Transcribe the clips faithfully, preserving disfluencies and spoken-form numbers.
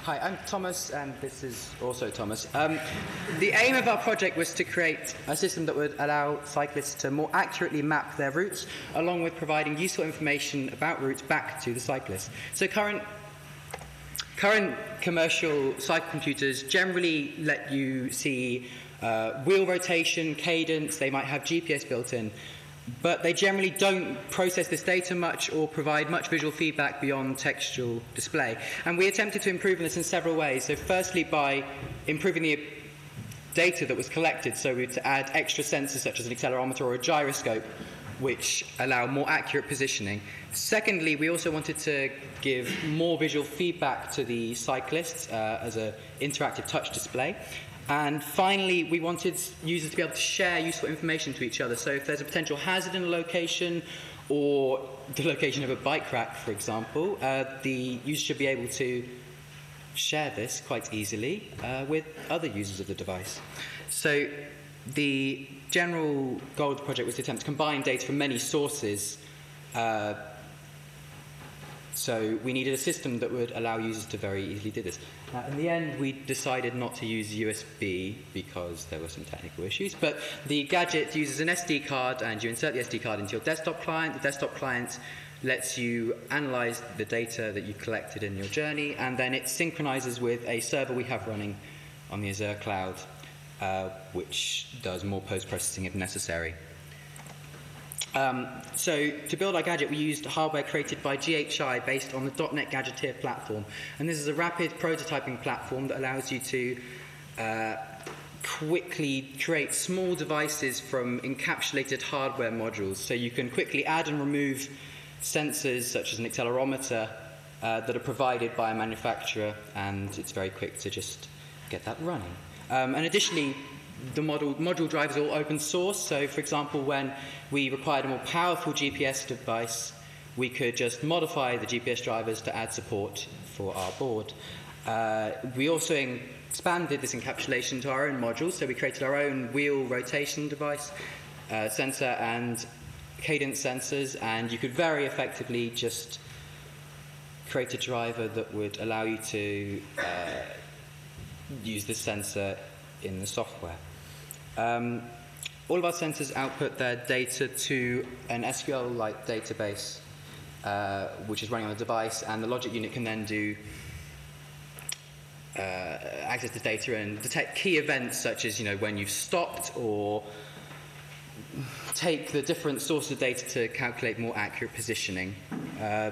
Hi, I'm Thomas, and this is also Thomas. Um, the aim of our project was to create a system that would allow cyclists to more accurately map their routes, along with providing useful information about routes back to the cyclist. So current, current commercial cycle computers generally let you see uh, wheel rotation, cadence, they might have G P S built in, but they generally don't process this data much or provide much visual feedback beyond textual display. And we attempted to improve on this in several ways. So firstly, by improving the data that was collected, so we to add extra sensors such as an accelerometer or a gyroscope, which allow more accurate positioning. Secondly, we also wanted to give more visual feedback to the cyclists uh, as an interactive touch display. And finally, we wanted users to be able to share useful information to each other. So if there's a potential hazard in a location, or the location of a bike rack, for example, uh, the user should be able to share this quite easily uh, with other users of the device. So the general goal of the project was to attempt to combine data from many sources. Uh, So we needed a system that would allow users to very easily do this. Uh, in the end, we decided not to use U S B because there were some technical issues. But the gadget uses an S D card, and you insert the S D card into your desktop client. The desktop client lets you analyze the data that you collected in your journey, and then it synchronizes with a server we have running on the Azure cloud, uh, which does more post-processing if necessary. Um, so to build our gadget, we used hardware created by G H I based on the dot net Gadgeteer platform. And this is a rapid prototyping platform that allows you to uh, quickly create small devices from encapsulated hardware modules. So you can quickly add and remove sensors such as an accelerometer uh, that are provided by a manufacturer, and it's very quick to just get that running. Um, and additionally, the model, module drivers are all open source, so for example, when we required a more powerful G P S device, we could just modify the G P S drivers to add support for our board. Uh, we also expanded this encapsulation to our own modules, so we created our own wheel rotation device, uh, sensor and cadence sensors, and you could very effectively just create a driver that would allow you to uh, use this sensor in the software. Um, all of our sensors output their data to an S Q L-like database, uh, which is running on the device, and the logic unit can then do uh, access the data and detect key events such as, you know, when you've stopped, or take the different sources of data to calculate more accurate positioning. Uh,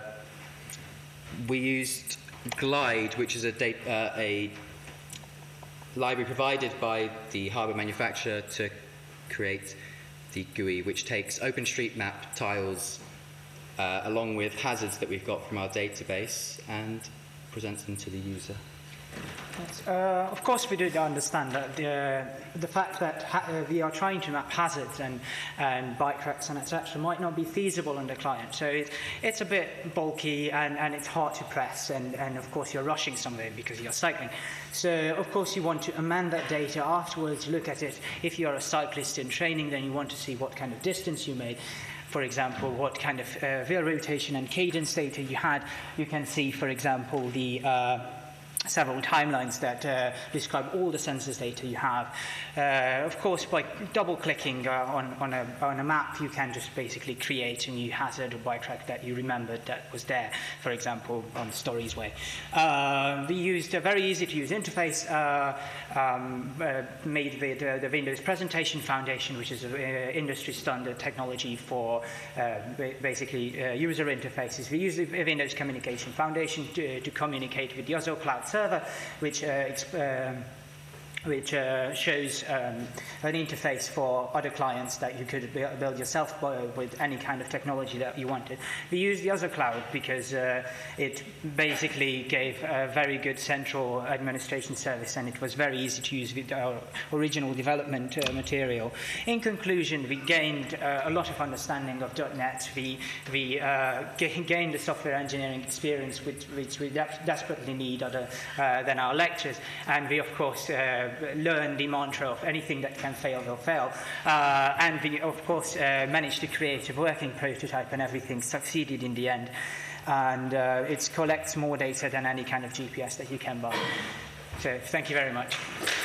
we used Glide, which is a, uh, a library provided by the hardware manufacturer to create the G U I, which takes OpenStreetMap tiles uh, along with hazards that we've got from our database and presents them to the user. Yes. Uh, of course, we did understand that the, the fact that ha uh, we are trying to map hazards and, and bike racks and et cetera might not be feasible on the client. So it, it's a bit bulky, and, and it's hard to press, and, and of course you're rushing somewhere because you're cycling. So of course you want to amend that data afterwards, look at it. If you're a cyclist in training, then you want to see what kind of distance you made. For example, what kind of uh, wheel rotation and cadence data you had. You can see, for example, the uh, several timelines that uh, describe all the sensors data you have. Uh, of course, by double-clicking uh, on, on, a, on a map, you can just basically create a new hazard or bike rack that you remembered that was there, for example, on Stories Way. Uh, we used a very easy-to-use interface uh, um, uh, made with uh, the Windows Presentation Foundation, which is an uh, industry-standard technology for uh, basically uh, user interfaces. We use the Windows Communication Foundation to, to communicate with the Azure Cloud Server, which uh, um, which uh, shows um, an interface for other clients that you could build yourself with any kind of technology that you wanted. We used the Azure Cloud because uh, it basically gave a very good central administration service, and it was very easy to use with our original development uh, material. In conclusion, we gained uh, a lot of understanding of dot net. We, we uh, gained the software engineering experience which, which we de desperately need other, uh, than our lectures, and we, of course, uh, learn the mantra of anything that can fail will fail. Uh, and we, of course, uh, managed to create a working prototype, and everything succeeded in the end. and uh, it collects more data than any kind of G P S that you can buy. So thank you very much.